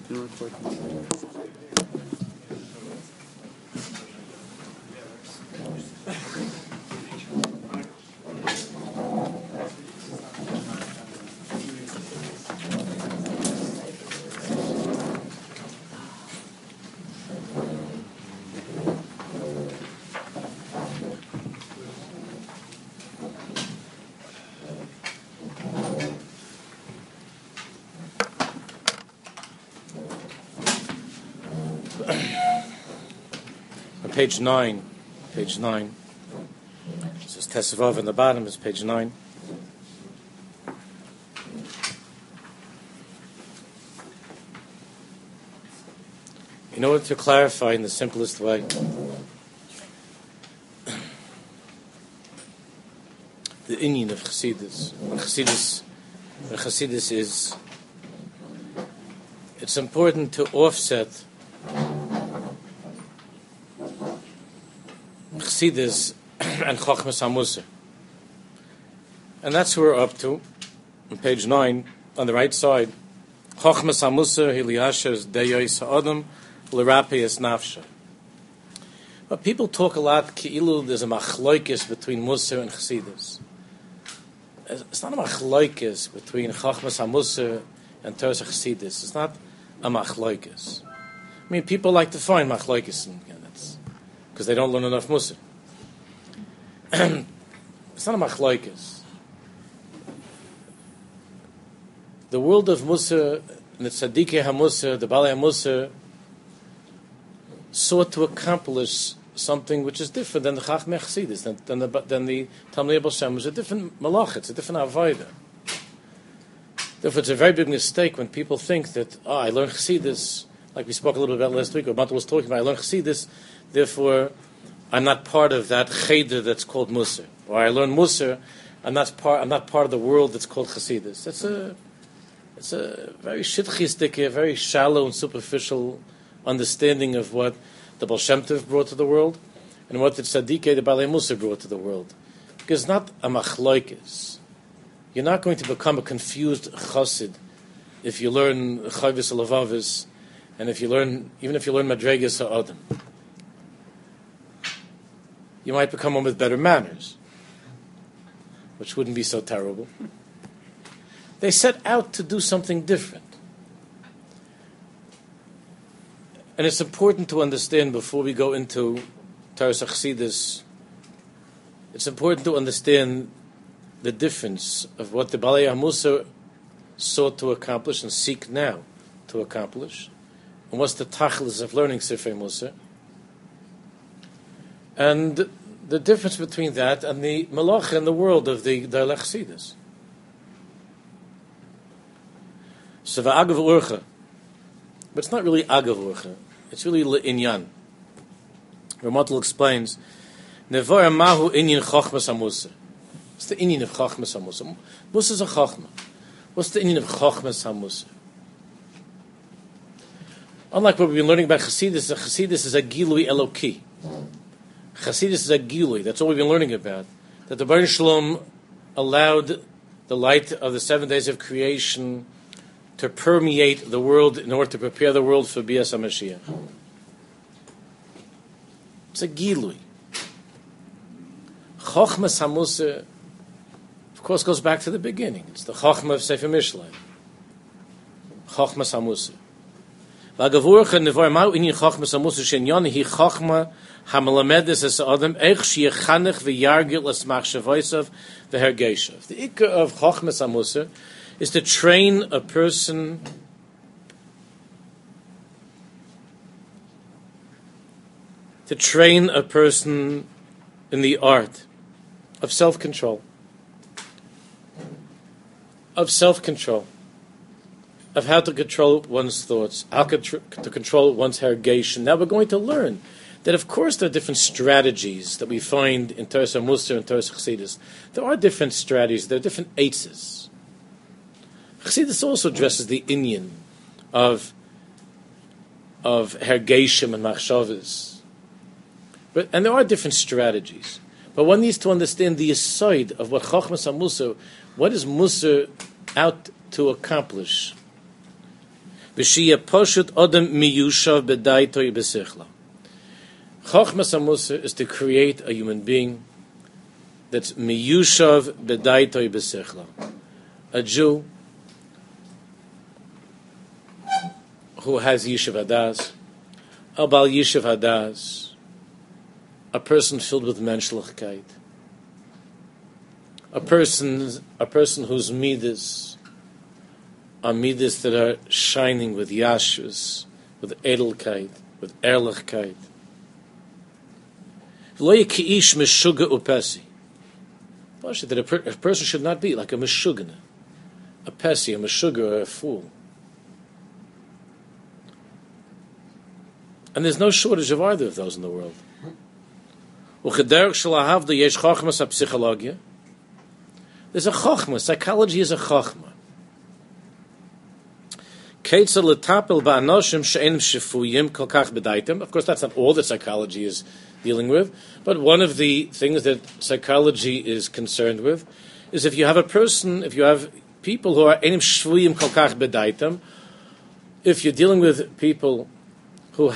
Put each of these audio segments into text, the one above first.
Page 9. Page 9. This is Tesvav, and the bottom is page 9. In order to clarify in the simplest way, the inyan of Chassidus. When Chassidus is, it's important to offset Chassidus and Chochmas HaMusar. And that's who we're up to, on page 9, on the right side. Chochmas HaMusar, Hiliyasher's Deyos HaAdam, L'Rapeis Nafsha. But people talk a lot, Ki'ilu, there's a machloikis between Musar and Chassidus. It's not a machloikis between Chochmas HaMusar and Torah Chassidus. It's not a machloikis. I mean, people like to find machloikis, and that's because they don't learn enough Musar. It's not a machloikis. The world of Musar, the Tzadikei HaMusar, the Balei HaMusar, sought to accomplish something which is different than the Chachmei Chassidus, than the Talmidei Baal Shem. It's a different malach, it's a different avodah. Therefore, it's a very big mistake when people think that, I learned Chassidus, like we spoke a little bit about last week, or Matt was talking about, I learned Chassidus, therefore I'm not part of that cheder that's called Musar. Or I learned Musar, I'm not part of the world that's called Chassidus. It's a very shitchistic, a very shallow and superficial understanding of what the Baal Shem Tov brought to the world and what the Tzadikei, the Balei Musar, brought to the world. Because it's not a machloikis. You're not going to become a confused chassid if you learn Chayvis Lavavis and even if you learn Madregas HaAdam. You might become one with better manners, which wouldn't be so terrible. They set out to do something different. And it's important to understand before we go into Torah Chassidus, it's important to understand the difference of what the Balei HaMusar sought to accomplish and seek now to accomplish, and what's the tachlis of learning Sifrei Musar, and the difference between that and the malach in the world of the Dalei Chassidus. So v'agav urcha, but it's not really agav urcha. It's really le'inyan. Ramatul explains, Nevar mahu inyan chochmas HaMusar. What's the inyan of chochmas HaMusar? Musar is a chochma. What's the inyan of chochmas HaMusar? Unlike what we've been learning about Chassidus is a gilui eloki. Chassidus is a gilui. That's all we've been learning about. That the Baruch Shalom allowed the light of the 7 days of creation to permeate the world in order to prepare the world for Bias HaMashiach. It's a gilui. Chochmas HaMusar, of course, goes back to the beginning. It's the Chochma of Sefer Mishlei. Chochmas HaMusar. V'agavurcha nevar ma'u inyan Chochmas HaMusar she'inyan hi Chochma hamelamedes es adam eich she'yechanech v'yargil es machshavosav v'hergeshav. The ikar of Chochmas HaMusar is to train a person in the art of self-control, of how to control one's thoughts, how to control one's hergation. Now we're going to learn that, of course, there are different strategies that we find in Torah Musar and Torah Chassidus. There are different strategies, there are different eitzes. Chassidus also addresses the inyan of hergeshim and machshavas. And there are different strategies. But one needs to understand the aside of what Chochmas HaMusar, what is Musar out to accomplish? V'shiyeh poshut odem miyushav b'daitoi b'sichla. Chochmas HaMusar is to create a human being that's miyushav b'daitoi b'sichla. A Jew who has Yishuv Hadas, a Bal Yishuv Hadas, a person filled with menschlichkeit, a person whose midas are midas that are shining with yashus, with edelkeit, with ehrlichkeit. Lo yiki'ish meshuga upesi. That a person should not be like a meshugana, a pesi, a meshuga, or a fool. And there's no shortage of either of those in the world. There's a chokhmah. Psychology is a chokhmah. Of course, that's not all that psychology is dealing with, but one of the things that psychology is concerned with is if you have people who are enim shvuyim kolkach bedaitem, if you're dealing with people who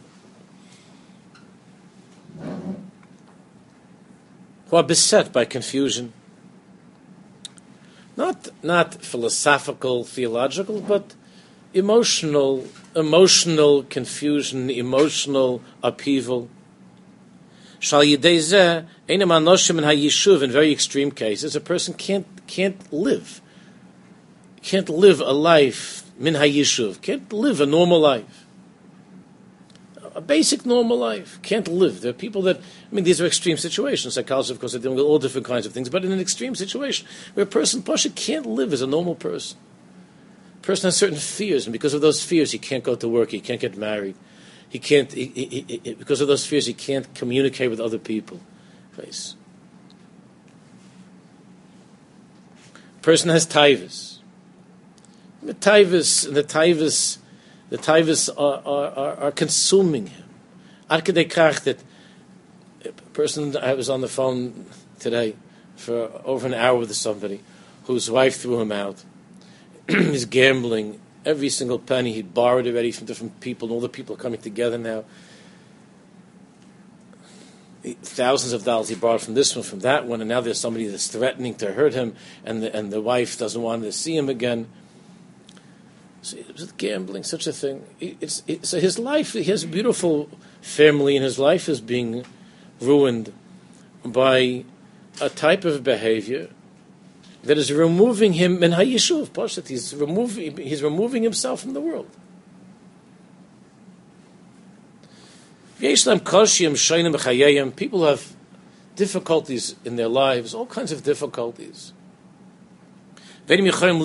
are beset by confusion, not philosophical, theological, but emotional confusion, emotional upheaval. Shal yidei zeh einem anoshim in hayishuv, in very extreme cases, a person can't live a life min hayishuv, can't live a normal life. A basic normal life. Can't live. There are people that, these are extreme situations. Psychologists, of course, are dealing with all different kinds of things, but in an extreme situation where a person, Pasha, can't live as a normal person. A person has certain fears, and because of those fears, he can't go to work, he can't get married. Because of those fears, he can't communicate with other people. Face. A person has taivas. The taivas are consuming him. Ad kedei kach that a person, I was on the phone today for over an hour with somebody whose wife threw him out. He's gambling every single penny he'd borrowed already from different people, and all the people are coming together now. Thousands of dollars he borrowed from this one, from that one, and now there's somebody that's threatening to hurt him, and the wife doesn't want to see him again. So it was gambling, such a thing. So his life, he has a beautiful family, and his life is being ruined by a type of behavior that is removing him min hayishuv. Pashat, he's removing himself from the world. People have difficulties in their lives, all kinds of difficulties. They can't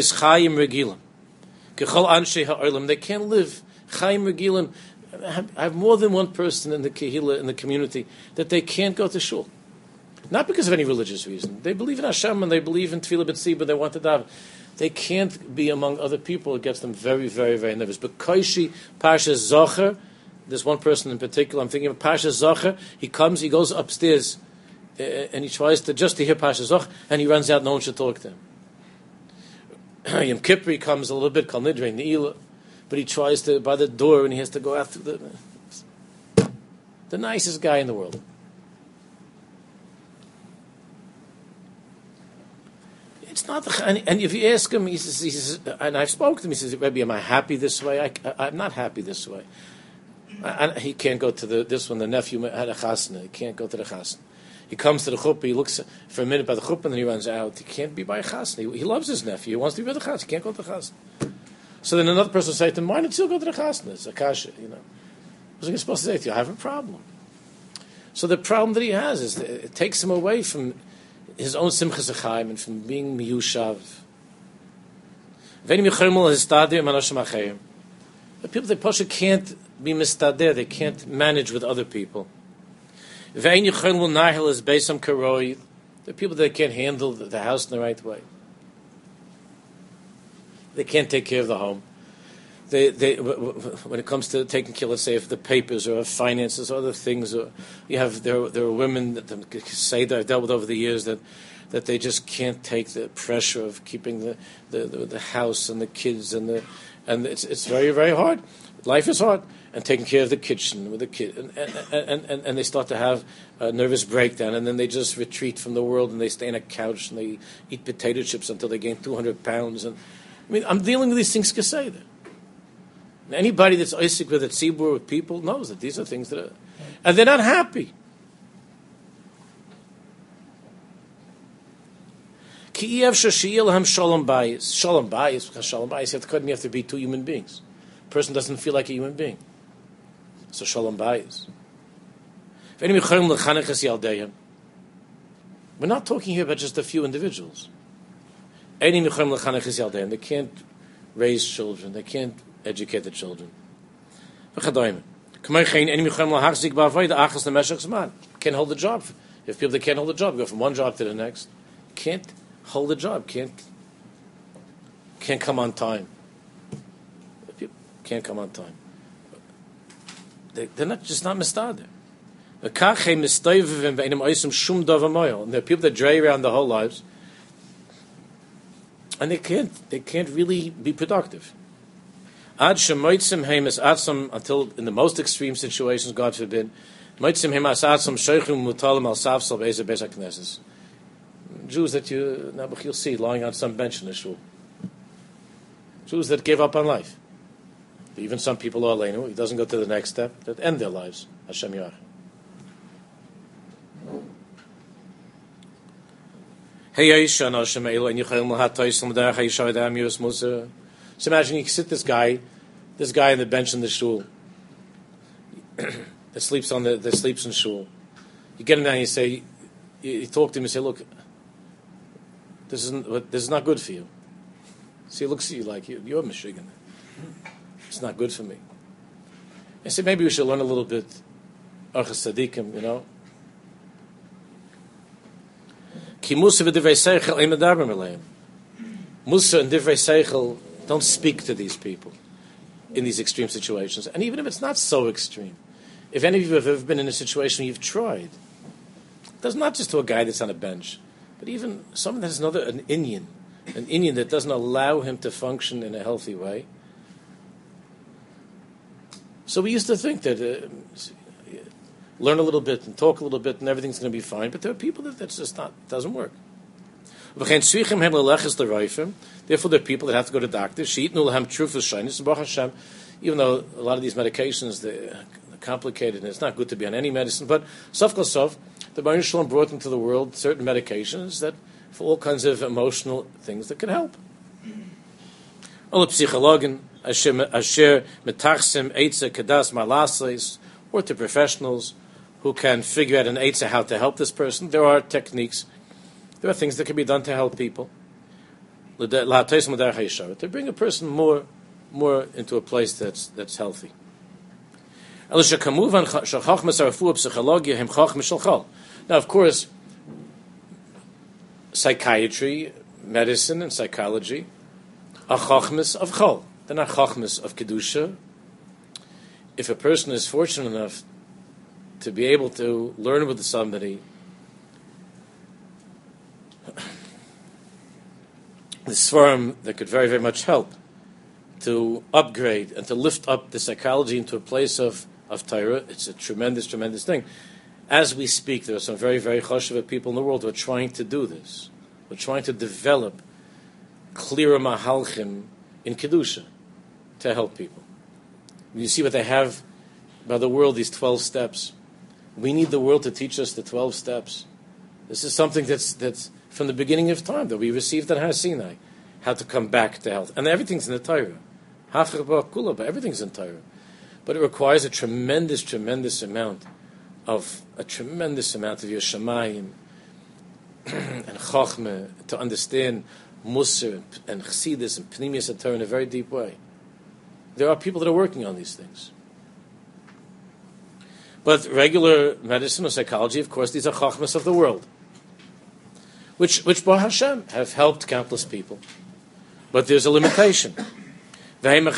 live Chaim Regilim. I have more than one person in the Kehillah, in the community, that they can't go to shul. Not because of any religious reason. They believe in Hashem and they believe in Tefillah B'tzibah, they want to daven. They can't be among other people. It gets them very, very, very nervous. But Koishi Parsha Zocher, there's one person in particular, I'm thinking of Parsha Zocher, he goes upstairs, and he tries to hear Parsha Zocher, and he runs out, no one should talk to him. Yom Kippur, he comes a little bit, Kal Nidrei, Ne'ilah, but he tries to, by the door, and he has to go after the nicest guy in the world. It's not, and if you ask him, he says, and I've spoken to him, he says, Rebbe, am I happy this way? I'm not happy this way. He can't go to this one, the nephew had a chasna, he can't go to the chasna. He comes to the chuppah, he looks for a minute by the chuppah, and then he runs out. He can't be by a chasna. He loves his nephew. He wants to be by the chasna. He can't go to the chasna. So then another person will say to him, why don't you go to the chasna? It's a kasha, What's he supposed to say to you? I have a problem. So the problem that he has is that it takes him away from his own simchas achayim and from being miyushav. The people, they pasha can't be mistader. They can't manage with other people. The people that can't handle the house in the right way. They can't take care of the home. They when it comes to taking care, let's say, of the papers or of finances or other things, or there are women that say that I've dealt with over the years that they just can't take the pressure of keeping the house and the kids and and it's very, very hard. Life is hard, and taking care of the kitchen with the kid, and they start to have a nervous breakdown, and then they just retreat from the world, and they stay on a couch, and they eat potato chips until they gain 200 pounds. And I mean, I'm dealing with these things kaseda. Anybody that's Isaac with a tzibur with people knows that these are things that are, and they're not happy. Ki shalom bayis. Shalom bayis, because shalom bayis, you have to be two human beings. A person doesn't feel like a human being. So shalom bayis. We're not talking here about just a few individuals. They can't raise children. They can't educate the children. Can't hold the job. If people that can't hold the job, go from one job to the next. Can't hold the job. Can't come on time. People can't come on time. They're not just not mistader. And there are people that drag around their whole lives, and they can't really be productive. Until in the most extreme situations, God forbid, Jews that you'll see lying on some bench in the shul. Jews that give up on life. Even some people are aleinu. He doesn't go to the next step. That end their lives. Hashem Yach. So imagine you sit this guy on the bench in the shul that sleeps in shul. You get him down and you talk to him and say, look, this is not good for you. See, he looks at you like you're Michigan. It's not good for me. I said, maybe we should learn a little bit Archas Tzadikim, you know. Ki Musa v'divrei seichel ein medaber aleim. Musa and divrei seichel don't speak to these people in these extreme situations. And even if it's not so extreme, if any of you have ever been in a situation you've tried, that's not just to a guy that's on a bench, but even someone that has an Indian that doesn't allow him to function in a healthy way. So we used to think that learn a little bit and talk a little bit and everything's going to be fine, but there are people that's just not, doesn't work. Therefore, there are people that have to go to doctors. Even though a lot of these medications, they're complicated and it's not good to be on any medicine, but Sof Kol Sof, the Baruch Shalom brought into the world certain medications that for all kinds of emotional things that can help. Or to professionals who can figure out an eitzah how to help this person. There are techniques. There are things that can be done to help people. To bring a person more into a place that's healthy. Now, of course, psychiatry, medicine, and psychology are chachmas of chol. They're not chachmas of kedusha. If a person is fortunate enough to be able to learn with somebody the svarim that could very, very much help to upgrade and to lift up the psychology into a place of Torah, it's a tremendous, tremendous thing. As we speak, there are some very, very chashuv people in the world who are trying to do this. We're trying to develop clearer mahalchim in Kedusha to help people. You see what they have by the world, these 12 steps. We need the world to teach us the 12 steps. This is something that's from the beginning of time that we received at Har Sinai, how to come back to health. And everything's in the Torah. Everything's in Torah. But it requires a tremendous, tremendous amount of Yeshamayim and Chachmah to understand Musar and Chassidus and Pnimius Torah in a very deep way. There are people that are working on these things. But regular medicine or psychology, of course, these are Chachmas of the world, which Baruch Hashem have helped countless people. But there's a limitation. Therefore,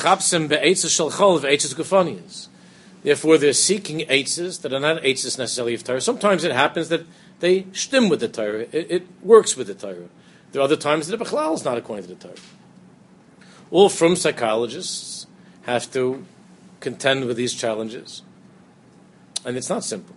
they're seeking eitzes that are not eitzes necessarily of Torah. Sometimes it happens that they shtim with the Torah. It works with the Torah. There are other times that the Bechlal is not according to the Torah. All from psychologists have to contend with these challenges. And it's not simple.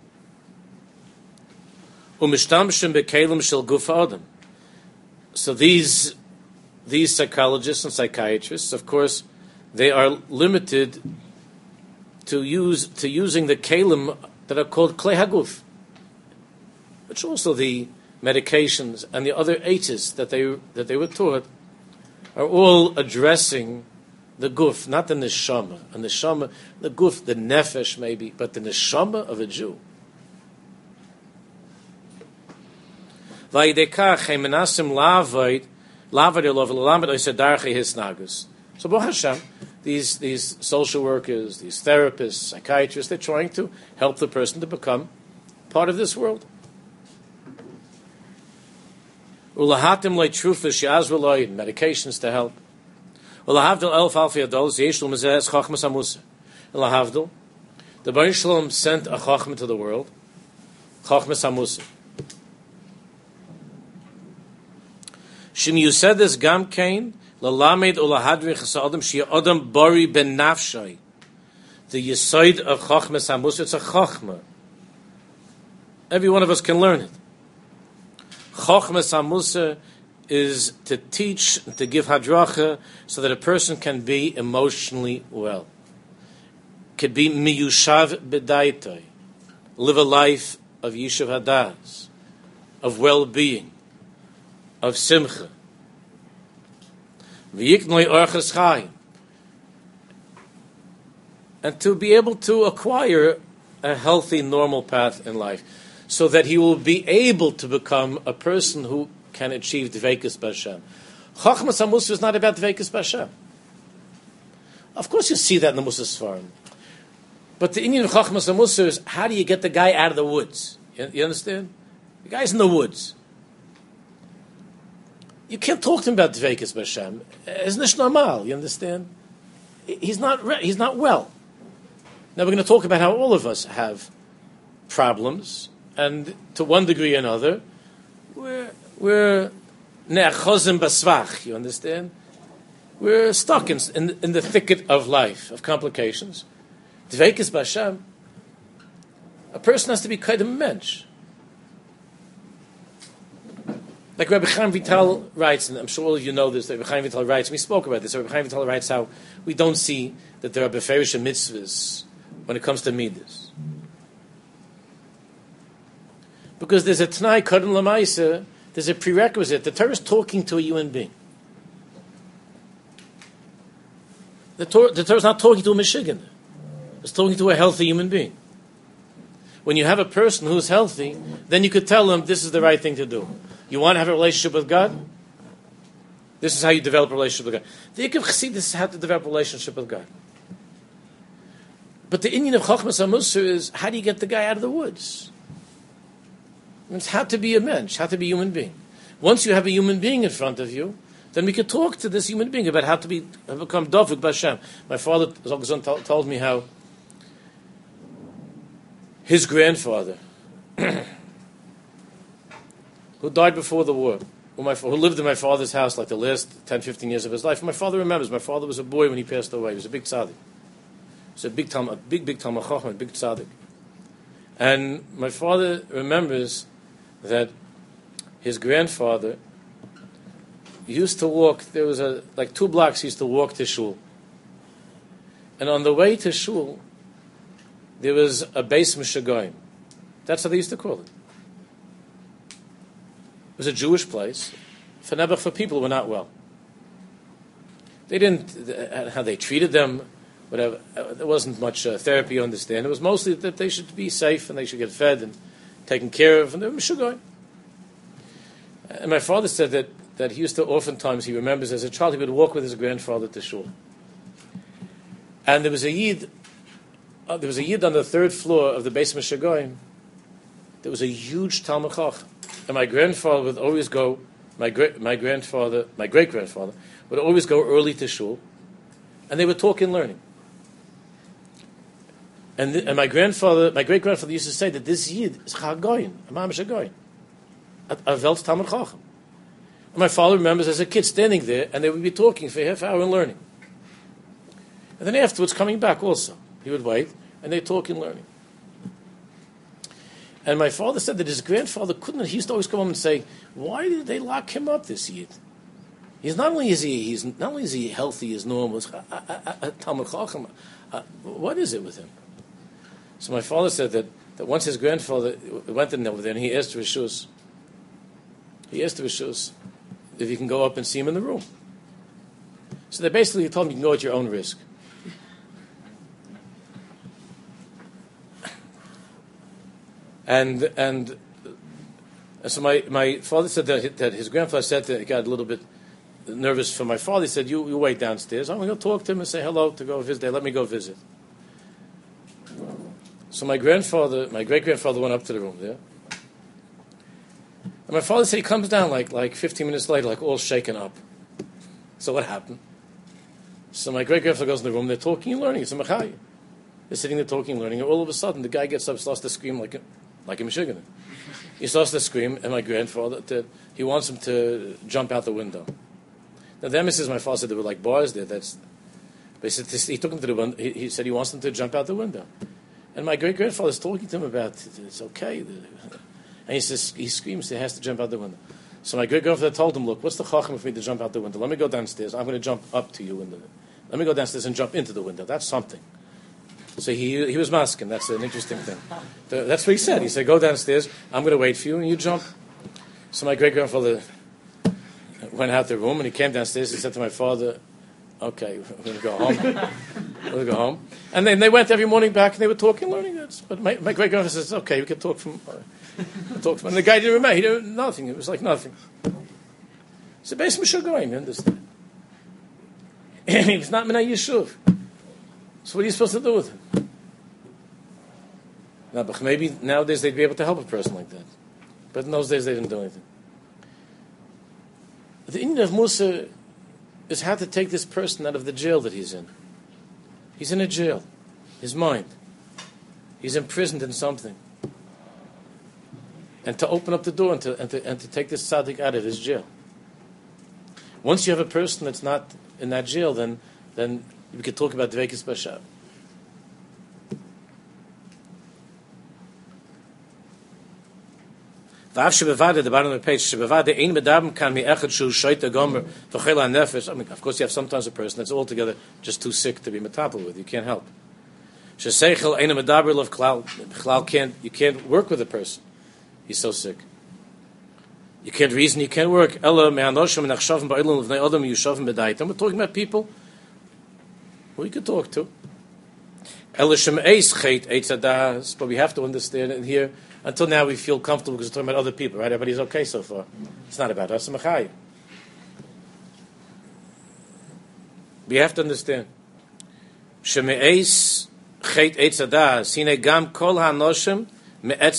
So these psychologists and psychiatrists, of course, they are limited to using the kelim that are called klei haguf, which also the medications and the other eitis that they were taught are all addressing the guf, not the neshama. And neshama, the guf, the nefesh maybe, but the neshama of a Jew. So Baruch Hashem, these social workers, these therapists, psychiatrists, they're trying to help the person to become part of this world. Medications to help. The Baruch Shalom sent a chachma to the world, chachmas hamusa. Shim Yusedes Gam Kain Lalamed Ulahadri Chasadam Shia Adam Bari Ben Nafshai. The Yesoid of Chachmas Hamusa, it's a Chachma. Every one of us can learn it. Chachmas Hamusa is to teach, to give hadracha, so that a person can be emotionally well. Could be miyushav b'daitai, live a life of yishuv hadas, of well-being, of simcha, v'yiknoi orchas chayim, and to be able to acquire a healthy, normal path in life, so that he will be able to become a person who can achieve dveikus b'Hashem. Chachmas HaMusa is not about dveikus b'Hashem. Of course you see that in the Musa Sfarim. But the Indian of Chachmas HaMusa is, how do you get the guy out of the woods? You understand? The guy's in the woods. You can't talk to him about dveikus b'Hashem. It's not normal, you understand? He's not well. Now we're going to talk about how all of us have problems, and to one degree or another, we're ne'achozim basvach, you understand? We're stuck in the thicket of life, of complications. Dveikus b'Hashem, a person has to be kind of mensch. Like Rabbi Chaim Vital writes, and I'm sure all of you know this, Rabbi Chaim Vital writes, we spoke about this, Rabbi Chaim Vital writes how we don't see that there are beferish mitzvahs when it comes to midas. Because there's a T'nai Kodem L'maisa, there's a prerequisite. The Torah is talking to a human being. The Torah is not talking to a Meshigan. It's talking to a healthy human being. When you have a person who's healthy, then you could tell him this is the right thing to do. You want to have a relationship with God? This is how you develop a relationship with God. The Yikov Chassidus is how to develop a relationship with God. But the Indian of Chachmas HaMusa is, how do you get the guy out of the woods? It's how to be a mensch, how to be a human being. Once you have a human being in front of you, then we could talk to this human being about how to become Dovuk B'Hashem. My father told me how his grandfather, who died before the war, who lived in my father's house like the last 10, 15 years of his life. My father remembers. My father was a boy when he passed away. He was a big tzaddik. He was a big Talmud Chacham, a big tzaddik. And my father remembers that his grandfather used to walk, there was 2 blocks he used to walk to shul. And on the way to shul, there was a beis mishagoyim. That's how they used to call it. It was a Jewish place for people who were not well. They didn't, how they treated them, whatever. There wasn't much therapy, you understand. It was mostly that they should be safe and they should get fed and taken care of, and they were mishagoyim. And my father said that he used to, oftentimes, he remembers as a child, he would walk with his grandfather to shul. And there was a yid on the 3rd floor of the Beis Mishagoyim. There was a huge Talmud Chacham. And my grandfather would always go, my great-grandfather would always go early to shul, and they would talk and learning. And my great-grandfather used to say that this yid is Chagoyin, a Mamash Hagoyin, a Welt Talmud Chacham. And my father remembers as a kid standing there, and they would be talking for a half hour and learning. And then afterwards, coming back also. He would wait, and they'd talk and learning. And my father said that his grandfather couldn't. He used to always come home and say, "Why did they lock him up this year? He's not only is he healthy as normal. Talmud Chacham. What is it with him?" So my father said that once his grandfather went in over there, and he asked Rishus. He asked Rishus if he can go up and see him in the room. So they basically told him you can go at your own risk. And so my father said that his grandfather said that he got a little bit nervous for my father. He said, you wait downstairs. I'm going to go talk to him and say hello to go visit. Let me go visit. So my great-grandfather went up to the room there. And my father said he comes down like 15 minutes later, like all shaken up. So what happened? So my great-grandfather goes in the room. They're talking and learning. It's a mechai. They're sitting there talking and learning. And all of a sudden, the guy gets up, starts to scream like a Michigan. He starts to scream, and my grandfather, he wants him to jump out the window. Now the emissaries, my father said there were like bars there. But he said he took him to the window. He said he wants him to jump out the window. And my great-grandfather's talking to him about it's okay. And he says, he screams, he has to jump out the window. So my great-grandfather told him, look, what's the chacham for me to jump out the window? Let me go downstairs. I'm going to jump up to you. Let me go downstairs and jump into the window. That's something. So he was masking. That's an interesting thing. That's what he said. He said, go downstairs. I'm going to wait for you, and you jump. So my great-grandfather went out the room, and he came downstairs. He said to my father, okay, we're going to go home. We're going to go home. And then they went every morning back, and they were talking, learning. But my great-grandfather says, okay, we can talk from... And the guy didn't remember. He didn't nothing. It was like nothing. So basically, Mishagoyim, you understand? He's not Minay Yishuv. So what are you supposed to do with him? Now, but maybe nowadays they'd be able to help a person like that. But in those days they didn't do anything. The Indian of Musa is how to take this person out of the jail that he's in. He's in a jail. His mind. He's imprisoned in something. And to open up the door and to take this tzaddik out of his jail. Once you have a person that's not in that jail, then we could talk about Dveikis Bashab. The bottom of the page. I mean, of course, you have sometimes a person that's altogether just too sick to be metapel with. You can't help. You can't work with a person. He's so sick. You can't reason, you can't work. We're talking about people who you could talk to. But we have to understand it here. Until now we feel comfortable because we're talking about other people, right? Everybody's okay so far. It's not about us. We have to understand. From the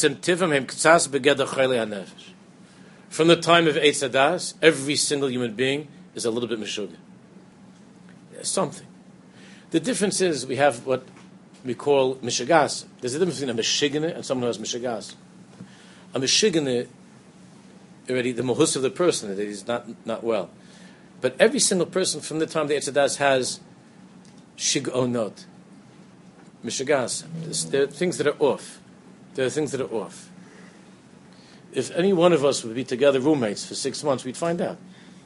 time of Eitz Hadas, every single human being is a little bit meshugah. There's something. The difference is we have what we call mishagas. There's a difference between a meshigana and someone who has mishagas. A meshigana, already the mohus of the person, that he's not well. But every single person from the time of the Eitz Hadas has shigonot, mishagas. There are things that are off. There are things that are off. If any one of us would be together roommates for 6 months, we'd find out.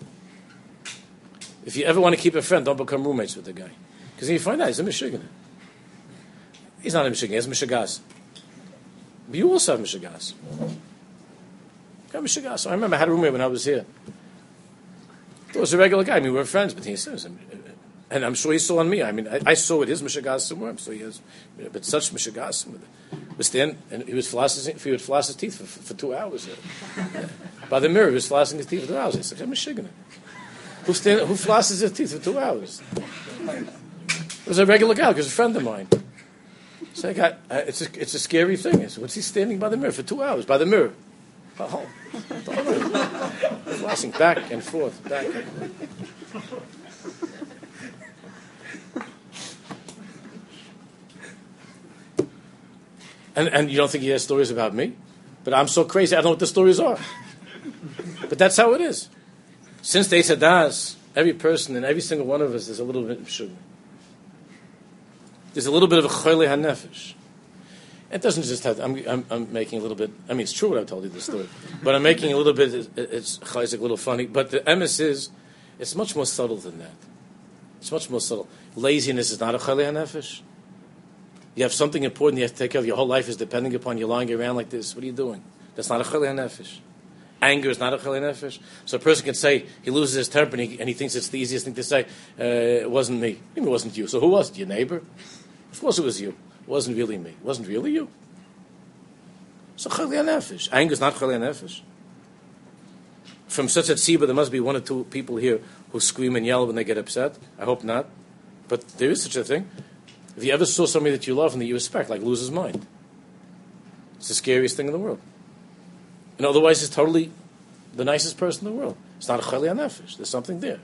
If you ever want to keep a friend, don't become roommates with the guy. Because then you find out he's a Mishigan. He's not a Mishigan, he has Mishigas. But you also have Mishigas. You have Mishigas. I remember I had a roommate when I was here. He was a regular guy. I mean, we were friends, but he says, and I'm sure he saw on me. I mean, I saw it, his Mishigas somewhere, so he has, but such Mishigas with it. Was stand and he would floss his teeth for 2 hours. By the mirror, he was flossing his teeth for 2 hours. He said, I'm a shiggana. Who flosses his teeth for 2 hours? It was a regular guy, because a friend of mine. So I got, it's a scary thing. I said, what's he standing by the mirror for 2 hours? By the mirror. Oh, flossing back and forth, back and forth. And you don't think he has stories about me? But I'm so crazy, I don't know what the stories are. But that's how it is. Since the Eitz Hadas, every person and every single one of us is a little bit of sugar. There's a little bit of a choyle hanefesh. It doesn't just have. I'm making a little bit. I mean, it's true what I told you the story, but I'm making a little bit. It's chayzik, a little funny. But the emes is, it's much more subtle than that. It's much more subtle. Laziness is not a choyle hanefesh. You have something important you have to take care of. Your whole life is depending upon you lying around like this. What are you doing? That's not a choyle hanefesh. Anger is not a choyle hanefesh. So a person can say he loses his temper and he thinks it's the easiest thing to say. It wasn't me. It wasn't you. So who was it? Your neighbor? Of course it was you. It wasn't really me. It wasn't really you. So choyle hanefesh. Anger is not choyle hanefesh. From such a tzibah, there must be one or two people here who scream and yell when they get upset. I hope not. But there is such a thing. If you ever saw somebody that you love and that you respect, like lose his mind, it's the scariest thing in the world. And otherwise, he's totally the nicest person in the world. It's not a choyle hanefesh. There's something there.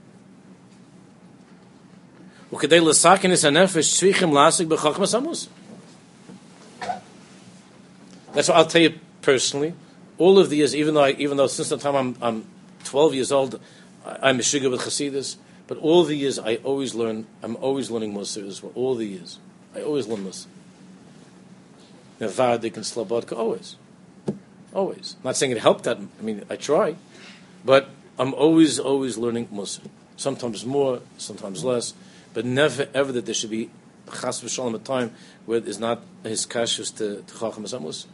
That's what I'll tell you personally. All of the years, even though since the time I'm 12 years old, I'm a sugar with Chassidus. But all the years, I always learn. I'm always learning Musar as well. All the years, I always learn Musar. Nevardik and Slobodka, always. I'm not saying it helped that. I mean, I try, but I'm always learning Musar. Sometimes more, sometimes less, but never ever that there should be chas v'shalom a time where it is not his kashus to chacham Musar.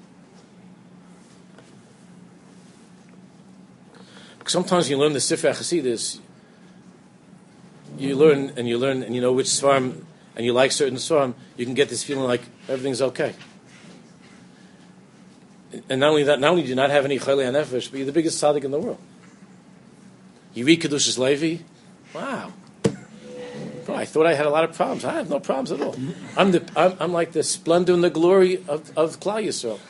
Sometimes you learn the Sifrei Chassidus. You learn and you know which svarim, and you like certain svarim, you can get this feeling like everything's okay. And not only that, not only do you not have any choyle hanefesh, but you're the biggest tzaddik in the world. You read Kedushas Levi, wow. Bro, I thought I had a lot of problems. I have no problems at all. I'm like the splendor and the glory of Klal Yisrael.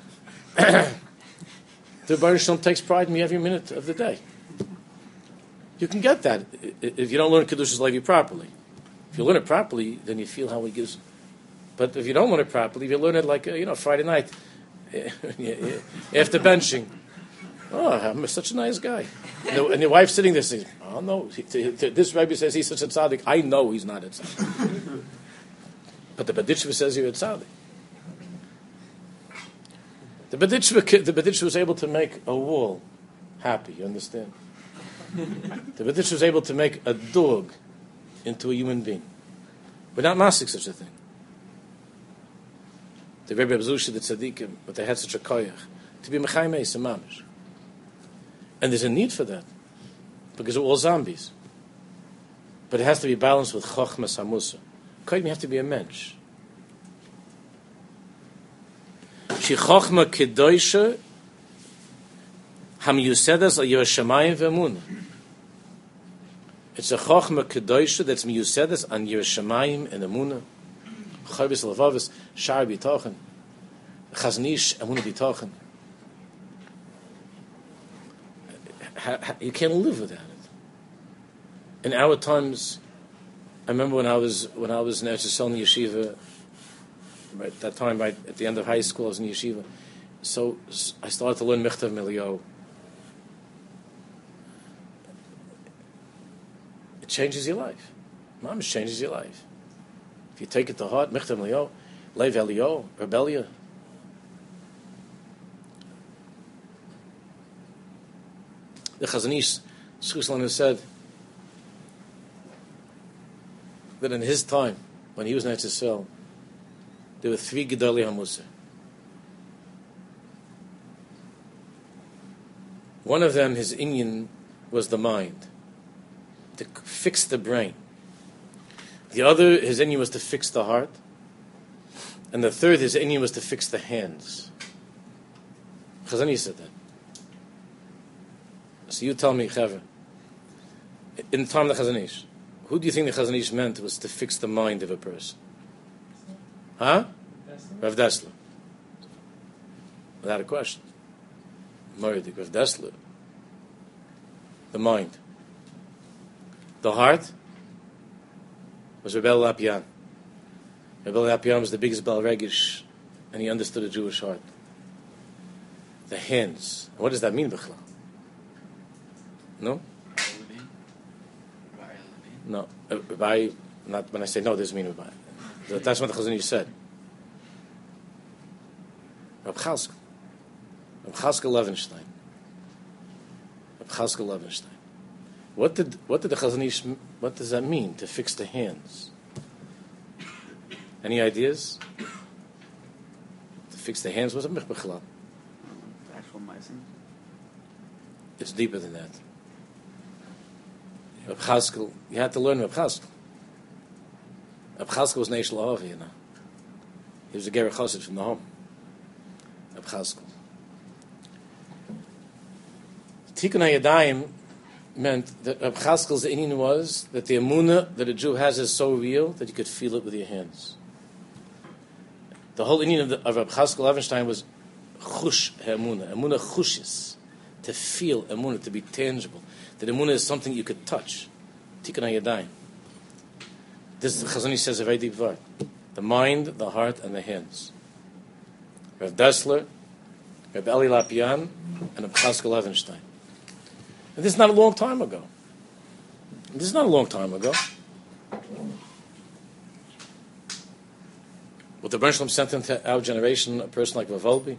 The Baruch Shalom takes pride in me every minute of the day. You can get that if you don't learn Kedushas Levi properly. If you learn it properly, then you feel how he gives. But if you don't learn it properly, if you learn it like Friday night after benching, oh, I'm such a nice guy, and your wife's sitting there saying, "Oh no, this Rebbe says he's such a tzaddik. I know he's not a tzaddik." But the Berditchever says you're a tzaddik. The Berditchever was able to make a wall happy. You understand? The Berditchever was able to make a dog into a human being. We're not masik such a thing. The Rebbe Abzusha, the tzaddikim, but they had such a koyach to be mechayim eis and mamish. And there's a need for that because we're all zombies. But it has to be balanced with chochmas hamusa. Koyim, you have to be a mensch. She chochma kedoisha ham yusedas al yerushamayim ve'emunah. It's a chochma kedoisha that's miyusedas on yerushamayim and emunah. Chayvis lavavis shar b'tochen, chaznish emunah b'tochen. You can't live without it. In our times, I remember when I was in Eretz Yisrael in yeshiva. Right at that time, right at the end of high school, I was in yeshiva. So I started to learn Michtav Miliyo. It changes your life. Mamish changes your life. If you take it to heart, Michtav Miliyo, Lev Eliyo, Rebellia. The Chazon Ish Shuslan said that in his time, when he was in Eretz Yisrael, there were 3 Gedolei HaMusar. One of them, his inyan, was the mind, to fix the brain. The other, his inyan, was to fix the heart. And the third, his inyan, was to fix the hands. Chazon Ish said that. So you tell me, Chaver, in the time of the Chazon Ish, who do you think the Chazon Ish meant was to fix the mind of a person? Huh? Rav Dessler. Without a question. Moridik, Rav Dessler. The mind. The heart was Rebbe Lapian. Rebbe Lapian was the biggest Baal Regish, and he understood the Jewish heart. The hands. What does that mean, Bechla? No? No. Not when I say no, it doesn't mean Rabbi. That's what the Chazon Ish said. Reb Chaskel Levenstein. What did the Chazon Ish, what does that mean, to fix the hands? Any ideas? To fix the hands was a michbechlal. Actual meisim. It's deeper than that. Reb Chaskel, you had to learn Reb Chaskel. Reb Chaskel was Neish La'avi, you know. He was a Gerech Chassid from the home. Reb Chaskel. Tikkun HaYadayim meant that Reb Chaskel's inyan was that the emunah that a Jew has is so real that you could feel it with your hands. The whole inyan of Reb Chaskel Levenstein was chush emunah chushis, to feel emunah, to be tangible. That emunah is something you could touch. Tikkun HaYadayim. This Chazon Ish says a very deep word: the mind, the heart, and the hands. Rav Dessler, Rav Eli Lapian, and Reb Chaskel Levenstein. And this is not a long time ago. Would the Rebbeinu Shalom sent into our generation a person like Rav Wolbe?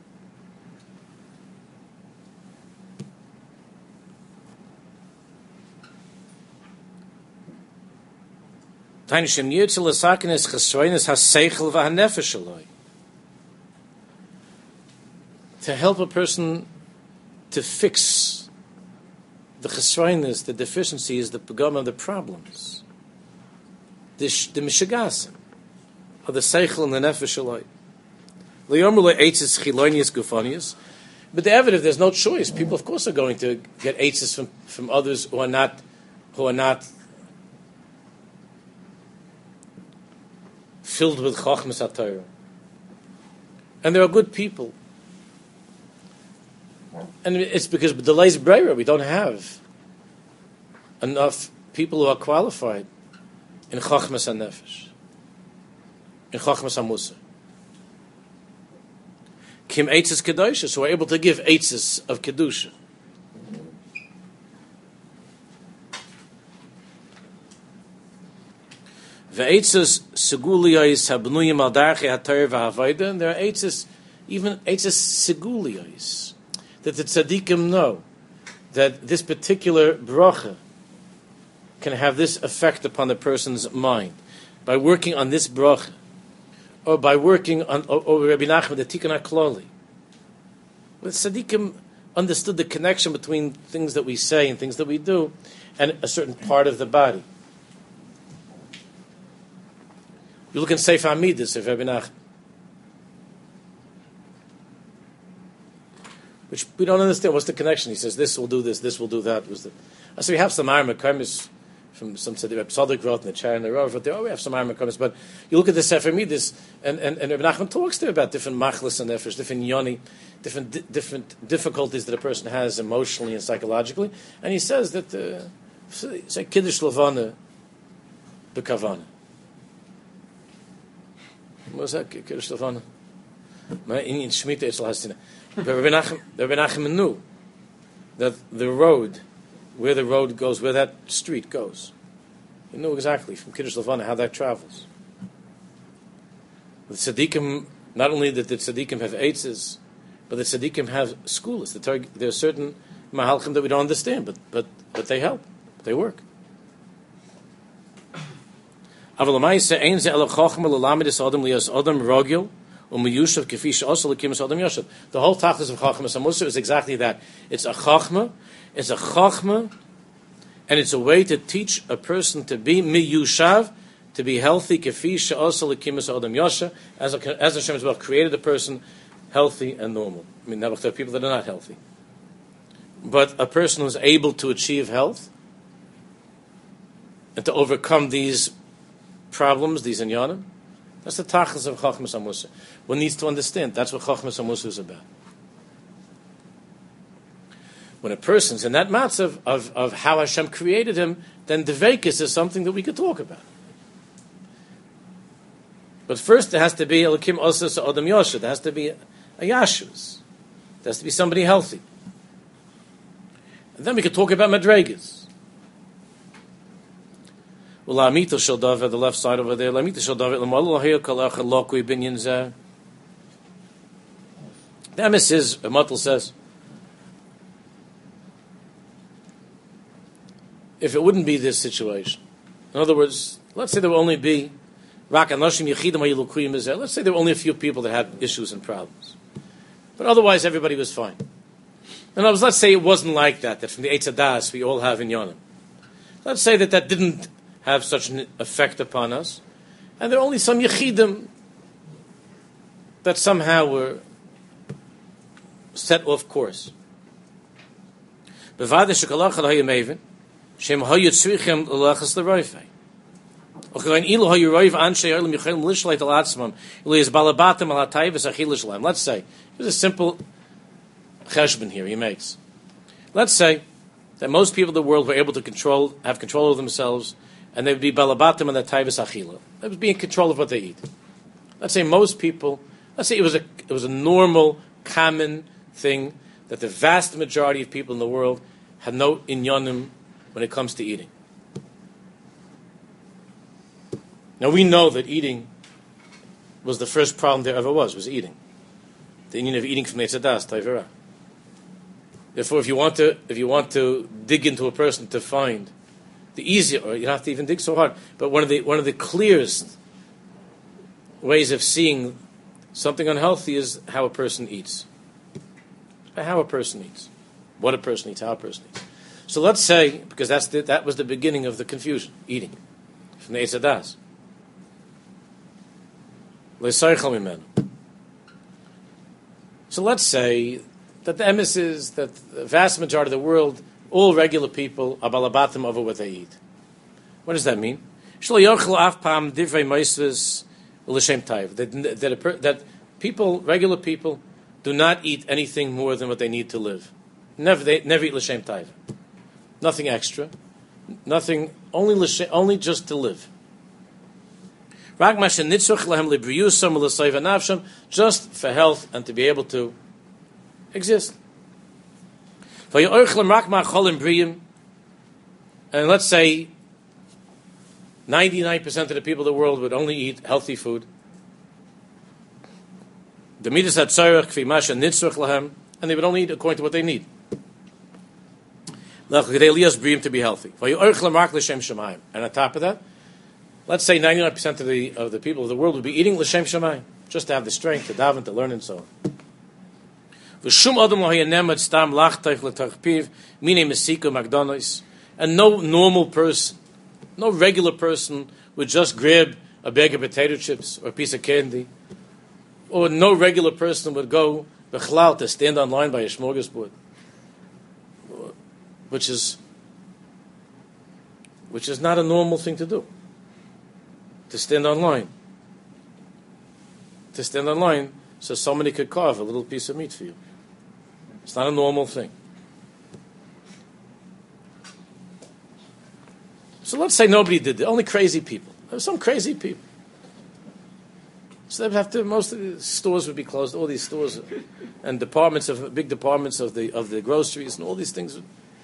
To help a person to fix the chesroinus, the deficiencies, the pagam of the problems, the mishigasim of the seichel and the nefesh shaloi. Le'yomer le'eitzes chilonius gufonius. But the evidence, there's no choice. People, of course, are going to get eitzes from others who are not filled with chochmas HaTorah. And there are good people. And it's because the delays breira, we don't have enough people who are qualified in chochmas HaNefesh, in chochmas HaMusar. Kim eitzes kedusha, who are able to give eitzes of kedusha. Ve'eitzes seguliyos habnuyim al darchei haTorah v'havodah, and there are eitzes, even eitzes seguliyos, that the tzaddikim know that this particular bracha can have this effect upon the person's mind by working on this bracha, or by working on over Rabbi Nachman the Tikkun HaKloli. The tzaddikim understood the connection between things that we say and things that we do, and a certain part of the body. You look in Sefer Hamidus of Rabbi Nachman, which we don't understand. What's the connection? He says this will do this, this will do that. So we have some Aram HaKarmis from some Tzaddik Tzaddik wrote in the chair in the row. We have some Aram HaKarmis, but you look at the Sefer Hamidus, and Rabbi Nachman talks there about different machlis and nefesh, different yoni, different difficulties that a person has emotionally and psychologically, and he says that say Kiddush Levana b'kavana. What was that? Kiddush Levana? In Shemitah Eitzel Hastina. Rabbi Nachman knew that the road, where the road goes, where that street goes, he knew exactly from Kiddush Levana how that travels. The tzaddikim, not only that the tzaddikim have eitzes, but the tzaddikim have schools. There are certain mahalchim that we don't understand, but they help, they work. The whole tachlis of Chachmas HaMusar is exactly that. It's a chachma, and it's a way to teach a person to be miyushav, to be healthy, kefi she'asa l'kimus adam yosha, as Hashem has well created a person healthy and normal. I mean, there are people that are not healthy. But a person who's able to achieve health and to overcome these problems, these inyanim, that's the tachlis of Chachmas HaMusar. One needs to understand that's what Chachmas HaMusar is about. When a person's in that matzav of how Hashem created him, then Dveikis is something that we could talk about. But first there has to be Elokim Osas Odom Yosha. There has to be a Yashus. There has to be somebody healthy. And then we could talk about Madregas. Ulamita shel davar, the left side over there. Lamita shel davar l'malul hayel kalach lokui binyan zeh. The emes is, Matel says, if it wouldn't be this situation, in other words, let's say there will only be let's say there were only a few people that had issues and problems. But otherwise, everybody was fine. In other words, let's say it wasn't like that from the Eitz Hadas we all have in Yonim. Let's say that didn't have such an effect upon us. And there are only some Yechidim that somehow were set off course. Let's say it was a simple cheshbon here he makes. Let's say that most people in the world were able to have control of themselves, and they would be balabatim on the taivas achila. They would be in control of what they eat. Let's say most people. Let's say it was a normal, common thing that the vast majority of people in the world had no inyanim when it comes to eating. Now we know that eating was the first problem there ever was eating. The union of eating from Eitz Hadas, Taivera. Therefore, if you want to dig into a person to find the easier, or you don't have to even dig so hard, but one of the clearest ways of seeing something unhealthy is how a person eats. How a person eats. What a person eats, how a person eats. So let's say, because that was the beginning of the confusion, eating, from the Eitz Hadas. So let's say that the emes is that the vast majority of the world, all regular people, are balabatim over what they eat. What does that mean? That people, regular people, do not eat anything more than what they need to live. They never eat l'shem taiva. Nothing extra. Nothing, only just to live. Just for health and to be able to exist. And let's say 99% of the people of the world would only eat healthy food. And they would only eat according to what they need. To be healthy. And on top of that, let's say 99% of the people of the world would be eating l'shem shamayim, just to have the strength to daven, to learn, and so on. And no normal person, no regular person would just grab a bag of potato chips or a piece of candy, or no regular person would go b'chlal to stand online by a smorgasbord, which is not a normal thing to do. To stand online so somebody could carve a little piece of meat for you. It's not a normal thing. So let's say nobody did it, only crazy people. There were some crazy people. So they'd have to, most of the stores would be closed, all these stores and big departments of the groceries and all these things.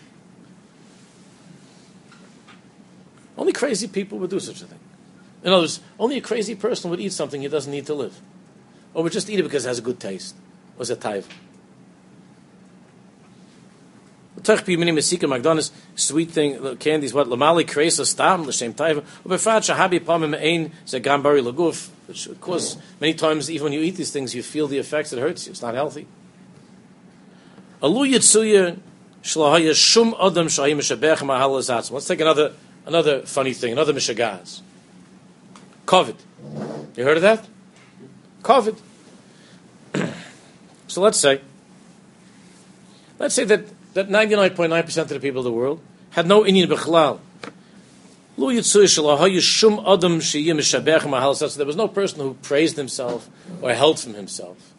Only crazy people would do such a thing. In other words, only a crazy person would eat something he doesn't need to live. Or would just eat it because it has a good taste. Or it's a taiv. Sweet thing, candies, what? Lamali kreisa stam, l'shem taiva. Ubefrat shahabi pamim ein ze gambari laguf. Which, of course, many times, even when you eat these things, you feel the effects, it hurts you. It's not healthy. Alu yitzuya shlahaya shum adam shahim shabech mahal azatz. Let's take another funny thing, another mishagaz. COVID. You heard of that? COVID. So let's say that 99.9% of the people of the world had no inyan b'chalal. There was no person who praised himself or held from himself,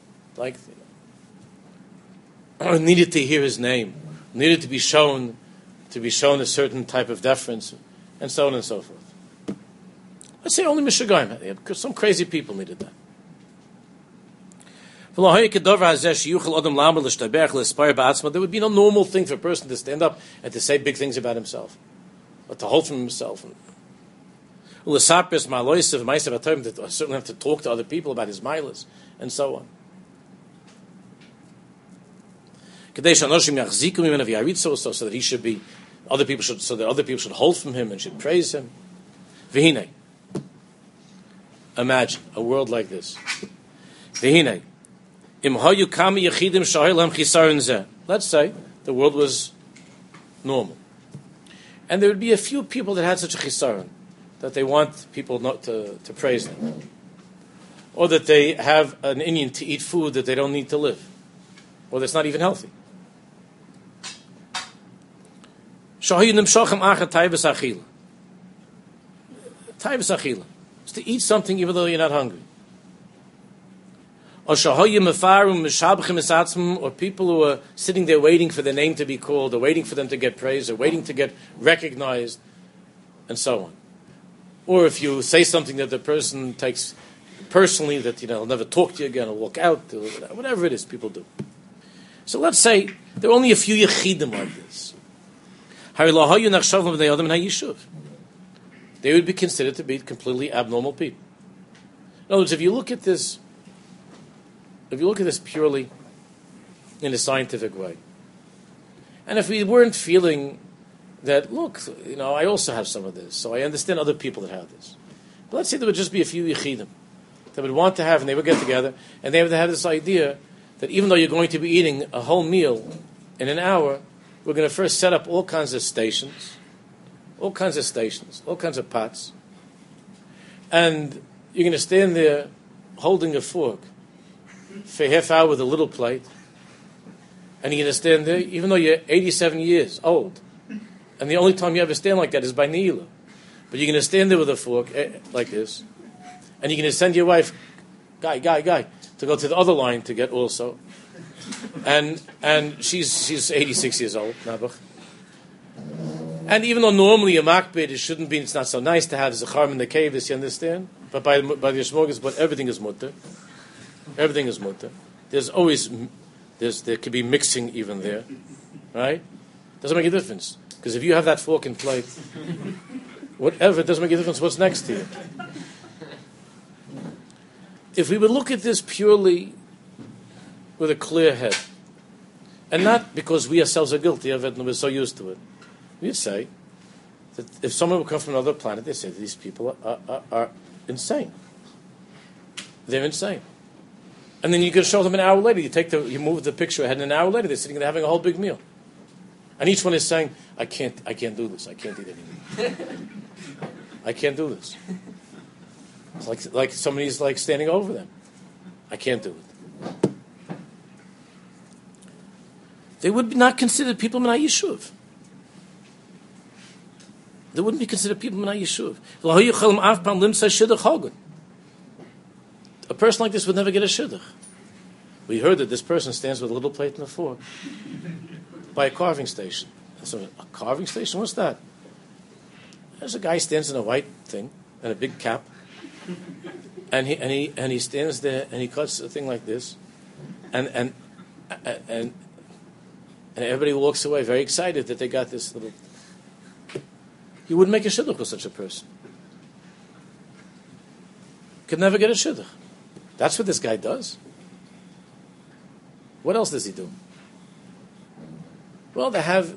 or needed to hear his name, needed to be shown a certain type of deference, and so on and so forth. Let's say only Mishagayim, because some crazy people needed that. There would be no normal thing for a person to stand up and to say big things about himself, or to hold from himself. Ulasapis maloisav ma'asav atayim, that I certainly have to talk to other people about his milas and so on. Kadesh anoshim yachzikum imenu v'yaritzo, so that he should be, other people should hold from him and should praise him. V'hinei, imagine a world like this. V'hinei, im hayu kami yechidim shahilam chisaron zeh. Let's say the world was normal, and there would be a few people that had such a chisaron, that they want people not to praise them, or that they have an inyan to eat food that they don't need to live, or that's not even healthy. Shahinim shochem acha taivas achila. Taivas achila is to eat something even though you're not hungry. Or shahoyim mefarum mishabchim esatzim, or people who are sitting there waiting for their name to be called, or waiting for them to get praised, or waiting to get recognized, and so on. Or if you say something that the person takes personally, that he'll never talk to you again, or walk out, or whatever it is people do. So let's say there are only a few yechidim like this. They would be considered to be completely abnormal people. In other words, if you look at this purely in a scientific way, and if we weren't feeling that, look, I also have some of this, so I understand other people that have this. But let's say there would just be a few yechidim that would want to have, and they would get together, and they would have this idea that even though you're going to be eating a whole meal in an hour, we're going to first set up all kinds of stations, all kinds of pots, and you're going to stand there holding a fork for a half hour with a little plate, and you're going to stand there even though you're 87 years old, and the only time you ever stand like that is by Ne'ilah. But you're going to stand there with a fork like this, and you're going to send your wife, guy, to go to the other line to get also. And she's 86 years old, Nabuch. And even though normally a makbid, it's not so nice to have Zachar in the cave, you understand? But by the Smorgasbord, everything is mutter. Everything is mutter. There could be mixing even there, right? Doesn't make a difference. Because if you have that fork and plate, whatever, it doesn't make a difference what's next to you. If we would look at this purely with a clear head, and not because we ourselves are guilty of it and we're so used to it, we'd say that if someone would come from another planet, they say that these people are insane. They're insane. And then you can show them an hour later. You move the picture ahead, and an hour later they're sitting there having a whole big meal, and each one is saying, "I can't do this. I can't eat anymore. I can't do this." It's like somebody's like standing over them. I can't do it. They would not consider people Minay Yishuv. They wouldn't be considered people Minay Yishuv. A person like this would never get a shidduch. We heard that this person stands with a little plate and a fork by a carving station. So, a carving station? What's that? There's a guy stands in a white thing and a big cap, and he stands there and he cuts a thing like this, and everybody walks away very excited that they got this little. You wouldn't make a shidduch with such a person. Could never get a shidduch. That's what this guy does. What else does he do? Well, they have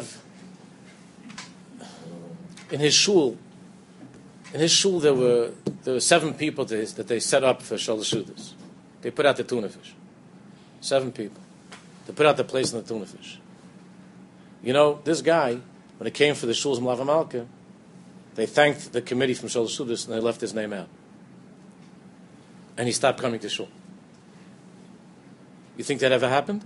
in his shul. In his shul, there were 7 people that they set up for Shalashudis. They put out the tuna fish. 7 people. They put out the place in the tuna fish. This guy, when it came for the shul's Malava Malka, they thanked the committee from Shalashudis and they left his name out. And he stopped coming to shul. You think that ever happened?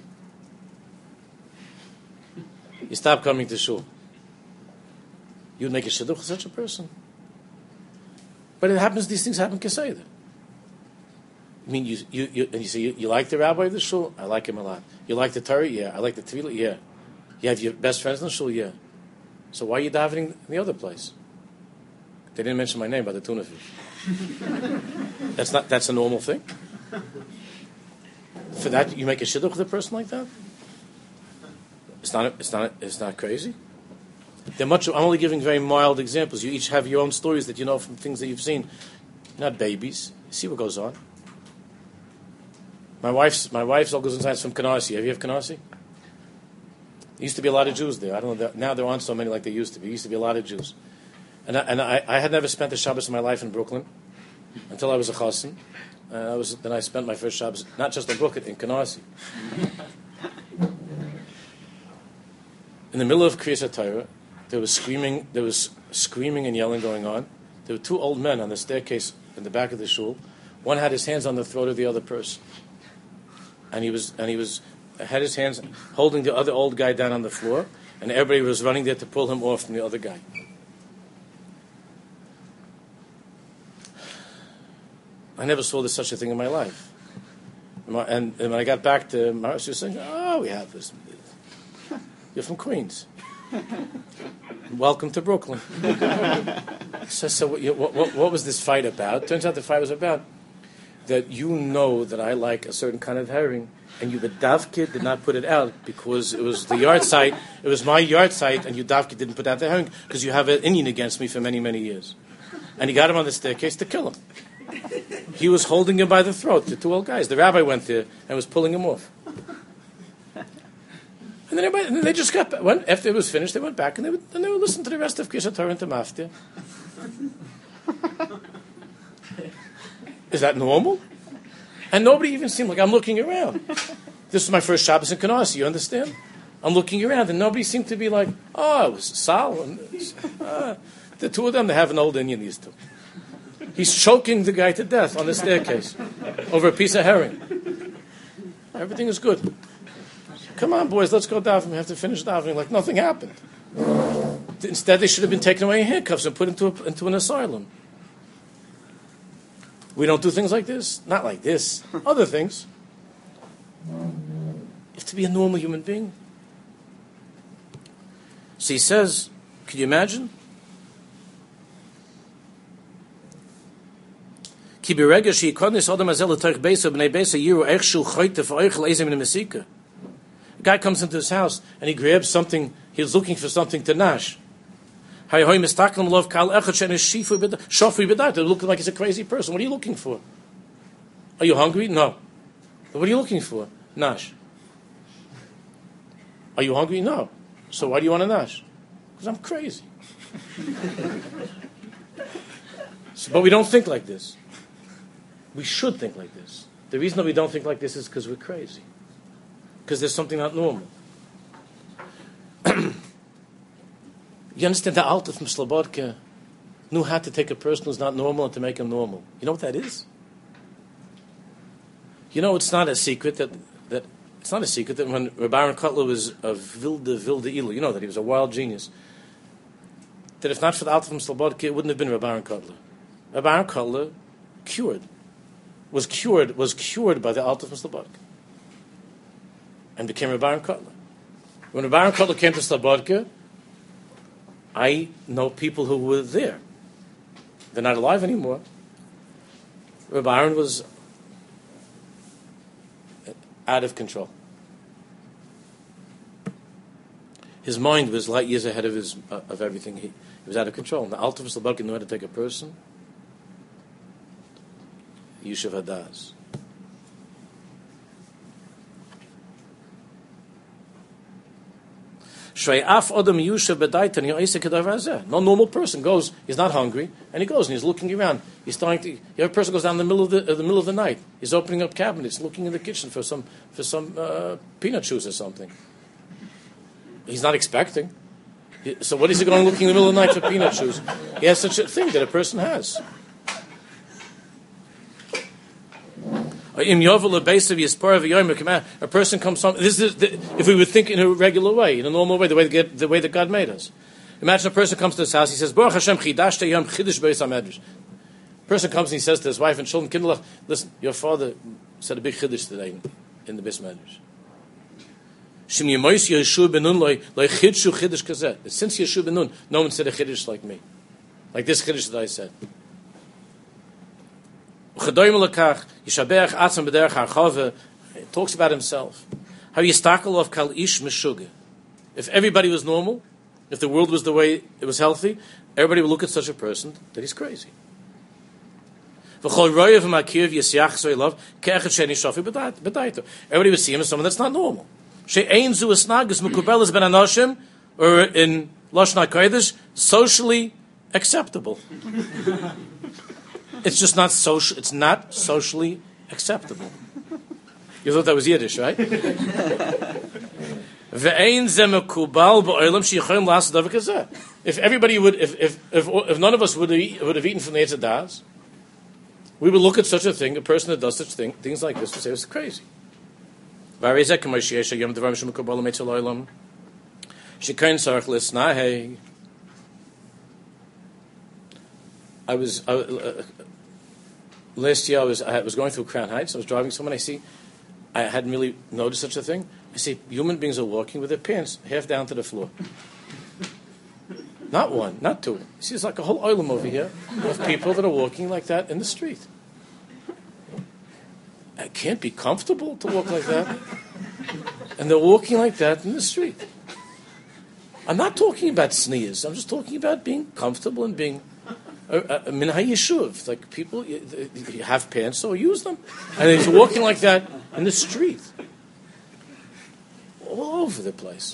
He stopped coming to shul. You'd make a shidduch with such a person? But it happens, these things happen keseder. I mean, you say, you like the rabbi of the shul? I like him a lot. You like the Torah? Yeah. I like the Tefillah? Yeah. You have your best friends in the shul? Yeah. So why are you davening in the other place? They didn't mention my name by the tuna fish. That's a normal thing? For that, you make a shidduch with a person like that? It's not crazy? I'm only giving very mild examples. You each have your own stories that you know from things that you've seen. You're not babies. You see what goes on. My wife's all goes inside from Canarsie. Have you heard of Canarsie? There used to be a lot of Jews there. I don't know. Now there aren't so many like there used to be. There used to be a lot of Jews. And I had never spent a Shabbos in my life in Brooklyn until I was a chassan. Then I spent my first Shabbos, not just in Brooklyn, in Canarsie. In the middle of Kriyas HaTorah, there was screaming and yelling going on. There were two old men on the staircase in the back of the shul. One had his hands on the throat of the other person. And he had his hands holding the other old guy down on the floor, and everybody was running there to pull him off from the other guy. I never saw such a thing in my life. And when I got back to Mara, she was saying, "Oh, we have this. You're from Queens. Welcome to Brooklyn." So what was this fight about? Turns out the fight was about that you know that I like a certain kind of herring, and you, the Davke, did not put it out because it was the yard site. It was my yard site, and you, Davke, didn't put out the herring because you have an Indian against me for many, many years. And he got him on the staircase to kill him. He was holding him by the throat, the two old guys. The rabbi went there and was pulling him off. And then they just got back. After it was finished, they went back and they would listen to the rest of Kriyas HaTorah and to Maftir. Is that normal? And nobody even seemed like, I'm looking around. This is my first Shabbos in Canarsie, you understand? I'm looking around and nobody seemed to be like, oh, it was Sal. And, the two of them, they have an old Indian, these two. He's choking the guy to death on the staircase over a piece of herring. Everything is good. Come on, boys, let's go davening. We have to finish davening like nothing happened. Instead, they should have been taken away in handcuffs and put into an asylum. We don't do things like this. Not like this. Other things. You have to be a normal human being. So he says, can you imagine? A guy comes into his house and he grabs something. He's looking for something to nash. They're looking like he's a crazy person. What are you looking for? Are you hungry? No. What are you looking for? Nash. Are you hungry? No. So why do you want to nash? Because I'm crazy. But we don't think like this. We should think like this. The reason that we don't think like this is because we're crazy. Because there's something not normal. You understand, the Alter from Slobodka knew how to take a person who's not normal and to make him normal. You know what that is? You know, it's not a secret that when Reb Aaron Kotler was a wilde ilu, you know that he was a wild genius. That if not for the Alter from Slobodka, it wouldn't have been Reb Aaron Kotler. Reb Aaron Kotler was cured by the Alter from Slobodka, and became Reb Aaron Kotler. When Reb Aaron Kotler came to Slobodka, I know people who were there. They're not alive anymore. Reb Aaron was out of control. His mind was light years ahead of everything. He was out of control. And the Alter of Slobodka knew how to take a person. Yishuv Hadaz. No normal person goes. He's not hungry, and he goes and he's looking around. He's starting to. The other person goes down in the middle of the night. He's opening up cabinets, looking in the kitchen for some peanut shoes or something. He's not expecting. So what is he going looking in the middle of the night for peanut shoes? He has such a thing that a person has. A person comes from. This is if we would think in a regular way, in a normal way, the way that God made us. Imagine a person comes to his house. He says, "Baruch Hashem chidashta yom chidush beis hamedrash." Person comes and he says to his wife and children, "Kindlach, listen, your father said a big chiddush today in the beis medrash." Since Yeshua ben Nun, no one said a chiddush like me, like this chiddush that I said. He talks about himself. How yistakel of kal ish meshuga. If everybody was normal, if the world was the way it was healthy, everybody would look at such a person that he's crazy. Everybody would see him as someone that's not normal. Or in Lashon HaKodesh, socially acceptable. It's just not social. It's not socially acceptable. You thought that was Yiddish, right? If everybody would, if none of us would have eaten from the Eitz HaDaas, we would look at such a thing, a person that does such things like this, and say it's crazy. Last year I was going through Crown Heights. I was driving someone. I hadn't really noticed such a thing. I see human beings are walking with their pants half down to the floor. Not one, not two. See, it's like a whole oilum over here of people that are walking like that in the street. It can't be comfortable to walk like that. And they're walking like that in the street. I'm not talking about sneers. I'm just talking about being comfortable and being min hayishuv. Like people, you have pants, so use them. And he's walking like that in the street. All over the place.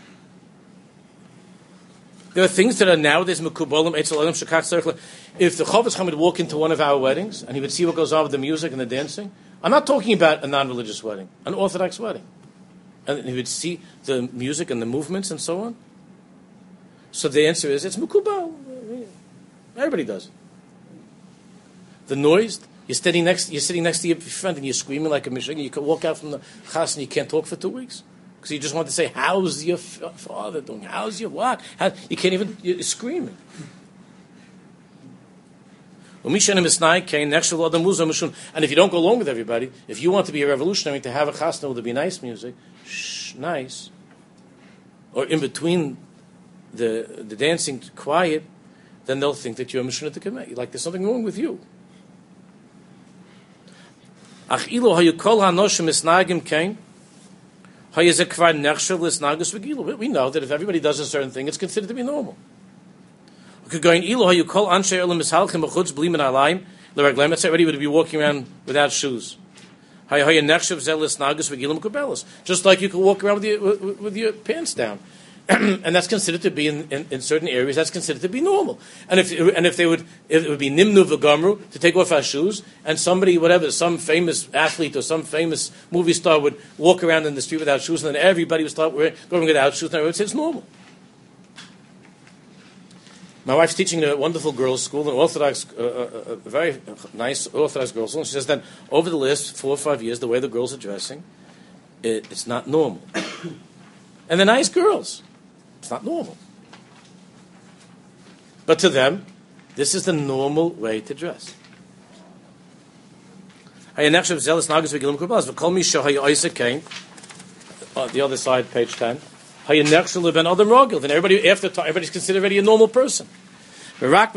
There are things that are nowadays mekubalim etzalim shakach tzarich. If the Chofetz Chaim would walk into one of our weddings and he would see what goes on with the music and the dancing, I'm not talking about a non-religious wedding, an Orthodox wedding, and he would see the music and the movements and so on. So the answer is it's mekubal. Everybody does it. The noise. You're sitting next to your friend and you're screaming like a mishig. You can walk out from the chas and you can't talk for 2 weeks. Because you just want to say, how's your father doing? How's your what? You can't even, you're screaming. And if you don't go along with everybody, if you want to be a revolutionary, to have a chasna with be nice music, nice, or in between the dancing, quiet, then they'll think that you're a Mishnah to commit. Like there's something wrong with you. We know that if everybody does a certain thing, it's considered to be normal. Everybody would be walking around without shoes. Just like you could walk around with your pants down. And that's considered to be in certain areas. That's considered to be normal. And if it would be nimnu v'gamru to take off our shoes, and somebody, whatever, some famous athlete or some famous movie star would walk around in the street without shoes, and then everybody would start going without shoes, and everyone would say it's normal. My wife's teaching a wonderful girls' school, an Orthodox, a very nice Orthodox girls' school. And she says that over the last 4 or 5 years, the way the girls are dressing, it's not normal. And they're nice girls. It's not normal. But to them, this is the normal way to dress. The other side, page 10. Then everybody's considered already a normal person. The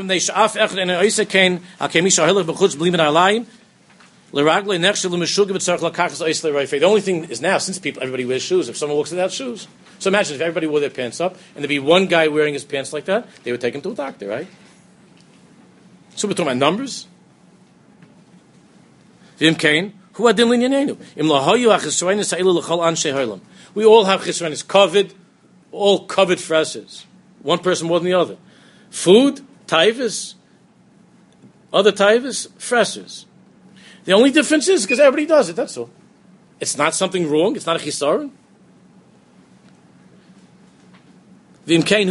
only thing is now, since everybody wears shoes, if someone walks without shoes. So imagine if everybody wore their pants up, and there'd be one guy wearing his pants like that, they would take him to a doctor, right? So we're talking about numbers. We all have chesronis, covered, all covered freshes. One person more than the other. Food, taivas, other taivas, freshes. The only difference is because everybody does it, that's all. It's not something wrong, it's not a chisaron. If there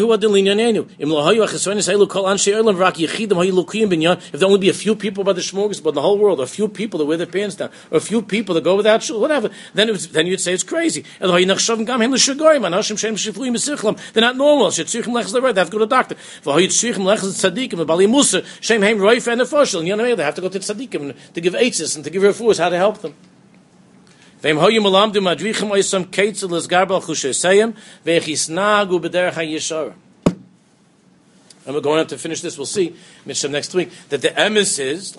only be a few people by the shmorgas, but the whole world, a few people that wear their pants down, or a few people that go without shoes, whatever, then you'd say it's crazy. They're not normal. They have to go to the doctor. They have to go to tzaddikim to give eitzes and to give refuahs how to help them. And we're going to finish this, we'll see, Mishnah next week, that the emes is,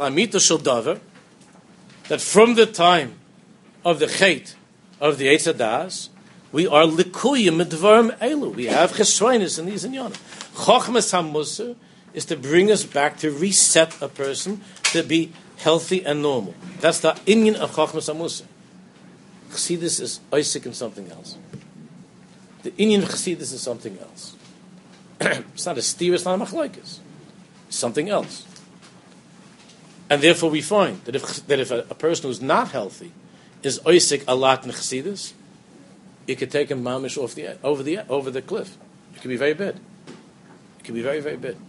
that from the time of the chait of the Eitz HaDaas, We are likuyim medvarim elu. We have chesroinus in these inyanim. Chochmas hamusa is to bring us back, to reset a person to be healthy and normal. That's the inyan of chochmas hamusa. Chassidus is Isaac and something else. The inyan of Chassidus is something else. It's not a steer, it's not a machlokes. It's something else. And therefore we find that if a person who's not healthy is Isaac a lot in Chassidus, you could take him mamish over the cliff. It could be very bad. It could be very, very bad.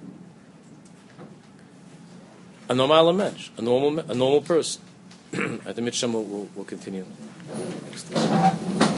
A normal mensch, a normal person. At the Mitzvah we'll continue next week.